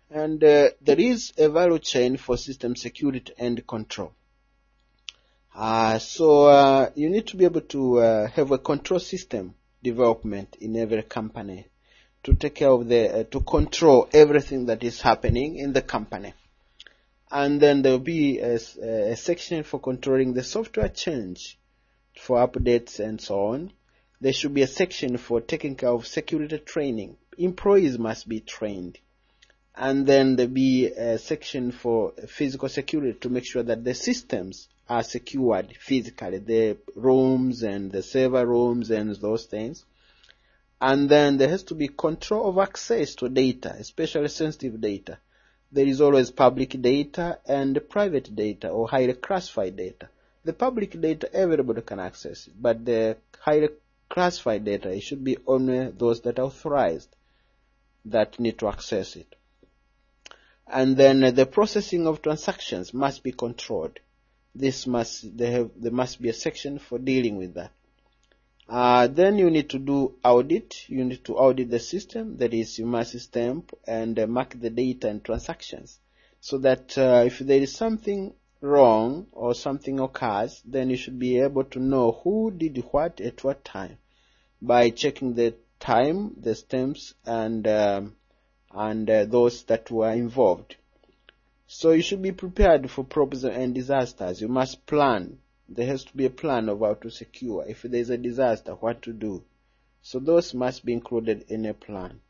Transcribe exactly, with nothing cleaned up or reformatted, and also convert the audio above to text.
And uh, there is a value chain for system security and control. Uh, so uh, you need to be able to uh, have a control system development in every company to take care of the, uh, to control everything that is happening in the company. And then there will be a, a section for controlling the software change for updates and so on. There should be a section for taking care of security training. Employees must be trained. And then there will be a section for physical security to make sure that the systems are secured physically, the rooms and the server rooms and those things. And then there has to be control of access to data, especially sensitive data. There is always public data and private data or highly classified data. The public data, everybody can access it, but the highly classified data, it should be only those that are authorized that need to access it. And then uh, the processing of transactions must be controlled. This must, they have, there must be a section for dealing with that. Uh, then you need to do audit. You need to audit the system. That is, you must stamp and uh, mark the data and transactions so that uh, if there is something wrong or something occurs, then you should be able to know who did what at what time by checking the time, the stamps, and um, and uh, those that were involved. So you should be prepared for problems and disasters. You must plan. There has to be a plan of how to secure. If there is a disaster, what to do. So those must be included in a plan.